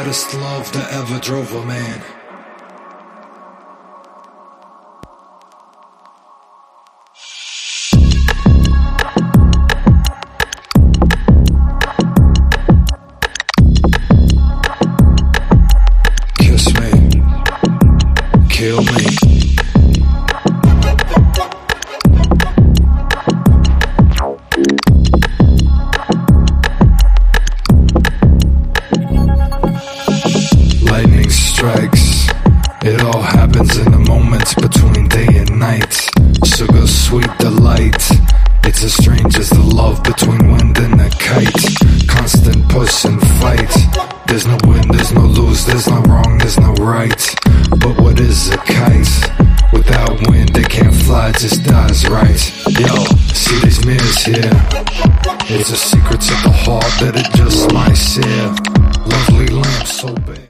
baddest love that ever drove a man. Kiss me, kill me. Lightning strikes, it all happens in the moments between day and night. Sugar sweet delight, it's as strange as the love between wind and a kite. Constant push and fight, there's no win, there's no lose, there's no wrong, there's no right. But what is a kite? Without wind it can't fly, it just dies, right? Yo, see these mirrors here? It's a secret to the heart that it just might share. Lovely lamp so big.